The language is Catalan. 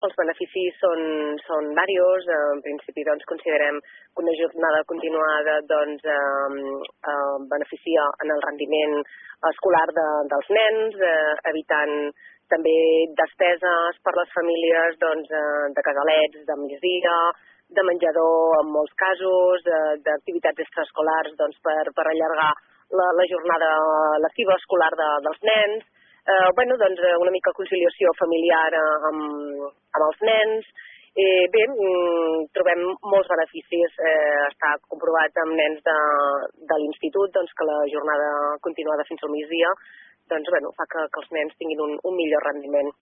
Els beneficis són diversos. En principi considerem que una jornada continuada beneficia en el rendiment escolar dels nens, evitant també despeses per les famílies de casalets, de migdia, de menjador en molts casos, d'activitats extraescolars per allargar la jornada lectiva escolar dels nens, una mica conciliació familiar amb els nens. Bé, trobem molts beneficis. Està comprovat amb nens de l'institut que la jornada continuada fins al migdia fa que els nens tinguin un millor rendiment.